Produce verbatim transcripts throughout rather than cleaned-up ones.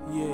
Yeah,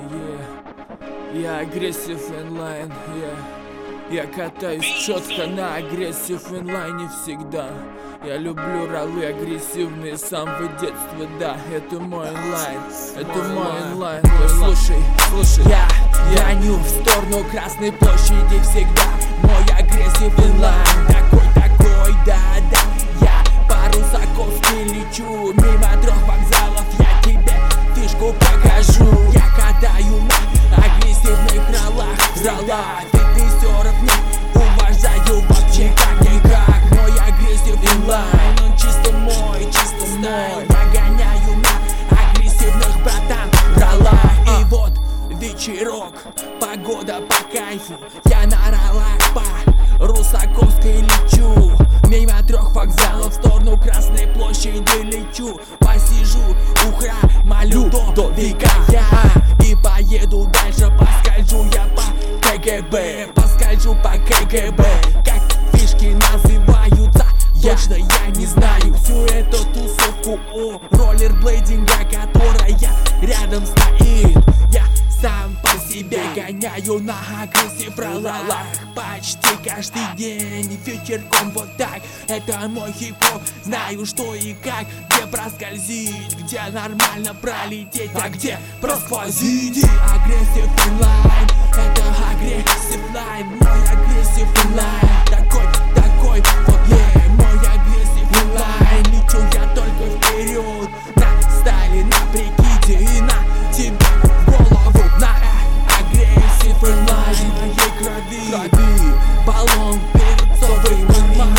yeah. Я агрессив инлайн, yeah. Я катаюсь четко на агрессив инлайне всегда. Я люблю роллы агрессивные с самого детства, да. Это мой инлайн, это мой инлайн. Слушай, слушай, я гоню в сторону Красной площади всегда. Мой агрессив инлайн, такой, такой, да, да. Я по Русаковской лечу, мимо трех вокзалов я тебе фишку покажу. Я катаю на агрессивных роллах, роллах. Ты писеров не уважаю вообще как-никак. Мой агрессив инлайн, он чисто мой, чисто мой. Я гоняю на агрессивных, братан, роллах. И вот вечерок, погода по кайфу. Я на роллах по Русаковской лечу, мимо трех вокзалов в сторону Красной площади лечу. Посижу у храма Людовика я и поеду дальше. Поскольжу я по КГБ, поскольжу по КГБ. Как фишки называются, точно я не знаю. Всю эту тусовку у роллерблейдинга, которая рядом стоит, я сам по себе гоняю на агрессив роллах почти каждый день, вечерком вот так. Это мой хип-хоп, знаю что и как, где проскользить, где нормально пролететь, а где просквозить. Агрессив инлайн, это агрессив лайн, мой агрессив инлайн, такой, такой вот, yeah, мой агрессив инлайн. Лечу я только вперед, на стайле, на прикиде и на тебе голову. На агрессив инлайн, моей крови, крови баллон перцовый у меня.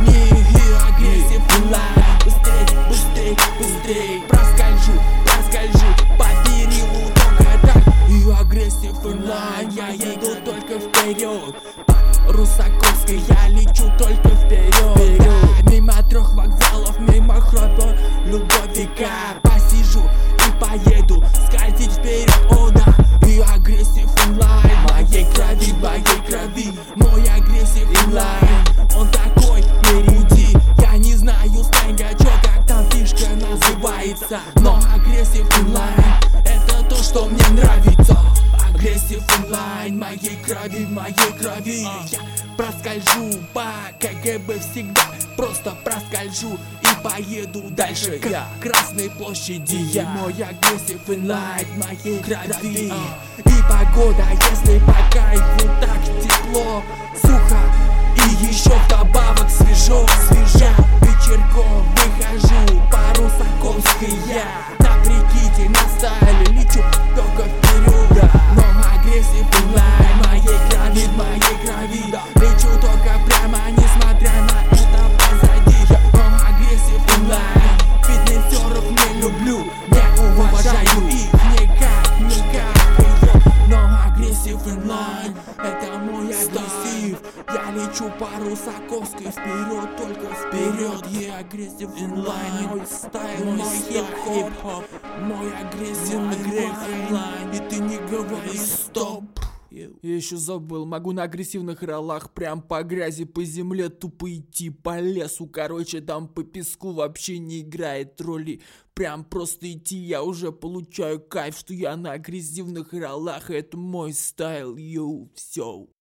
Не агрессив инлайн, быстрей, быстрей, быстрей проскольжу, проскольжу по периоду только так. И агрессив инлайн, я еду только вперед. По Русаковской я лечу только вперед, да. Мимо трех вокзалов, мимо храма Людовика посижу и поеду скользить вперед, о да. И агрессив инлайн, моей крови, моей крови. Мой агрессив инлайн, он такой впереди. Я не знаю сленга, чё как там фишка называется, но агрессив инлайн это то, что мне нравится. Агрессив инлайн, моей крови, моей крови. Я проскольжу по КГБ всегда, просто проскольжу и поеду дальше к Красной площади. Я мой агрессив инлайн, моей крови. И погода, если по кайфу, так тепло, сухо и еще вдобавок свежо, свежа. Вечерком выхожу по Русаковской я на прикиде, на стайле лечу только вперед, да. Но агрессив инлайн, моей крови, моей крови, да. Лечу только прямо, несмотря на это позади. Но агрессив инлайн, фитнесеров не люблю, не уважаю их никак, никак. Но агрессив инлайн, это мой агрессив. Я лечу по Русаковской вперед, только вперед. Я агрессив инлайн, мой стайл, мой хип-хоп, мой агрессив инлайн. И ты не говори стоп. Я еще забыл, могу на агрессивных роллах прям по грязи, по земле тупо идти, по лесу, короче, там по песку вообще не играет роли. Прям просто идти, я уже получаю кайф, что я на агрессивных роллах, это мой стайл, йоу, все.